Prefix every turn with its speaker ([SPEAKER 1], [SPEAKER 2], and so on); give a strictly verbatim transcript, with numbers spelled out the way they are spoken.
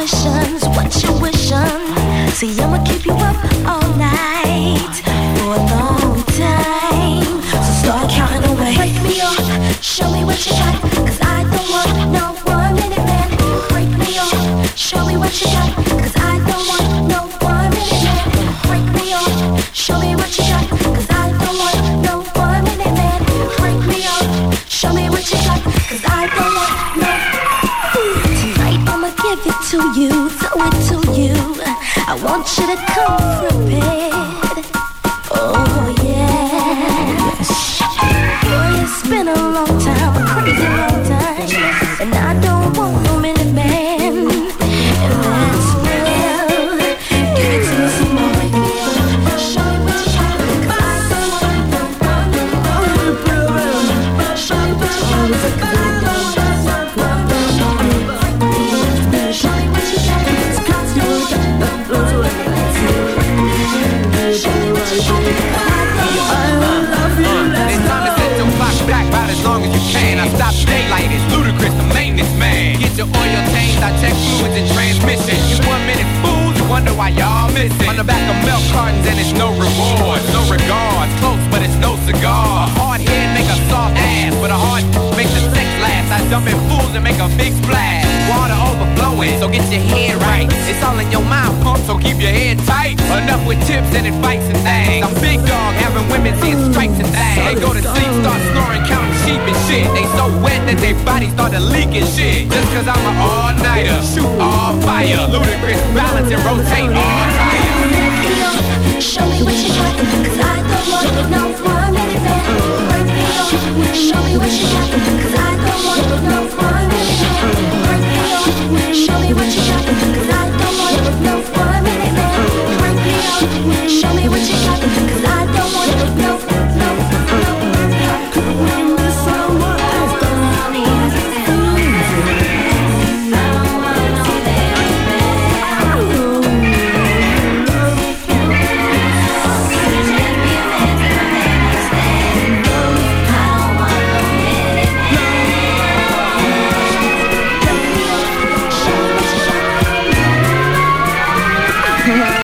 [SPEAKER 1] conditions, what you wishing? See, I'ma keep you up all night for a long time. So start counting away. Break me off, show me what you got, cause I don't want no one minute man. Break me off, show me what you got, cause I don't want no one minute man. Break me off, show me what you got, cause I don't want no one minute man. Break me off, show me what you got, cause I don't want no. Tonight I'ma give it to you, throw it to you. I want you to come prepared. Oh yeah. Boy, it's been a long time, a crazy long time, and I don't want no minute man. And that's real. Give it to me some more. Show me what you got, cause I don't want no one minute man. Show me what you got, cause I don't want no one minute man. Show me what you got, cause I don't want no one minute man. Show me what you got, cause I don't love you.
[SPEAKER 2] It's time to set your clock back about as long as you can. I stop daylight, it's ludicrous, the maintenance man. Get your oil changed, I check fluids and transmission. You one minute fools, you wonder why y'all missing. On the back of milk cartons and it's no reward, no regards. Close but it's no cigar. A hard head make a soft ass, but a hard make the sex last. I jump in fools and make a big splash. Water overflowing, so get your head right. It's all in your mouth, pump, so keep your head tight. Enough with tips and advice and things. I'm big dog, having women seeing stripes and things. They go to sleep, start snoring, counting sheep and shit. They so wet that their bodies started leaking shit. Just cause I'm an all-nighter, shoot all fire. Ludicrous balance and rotate all higher.
[SPEAKER 1] Show me what you got, cause I don't want no one minute man. Break me off, show me what you got, cause I don't want no one minute man. Break me off, show me what you got, cause I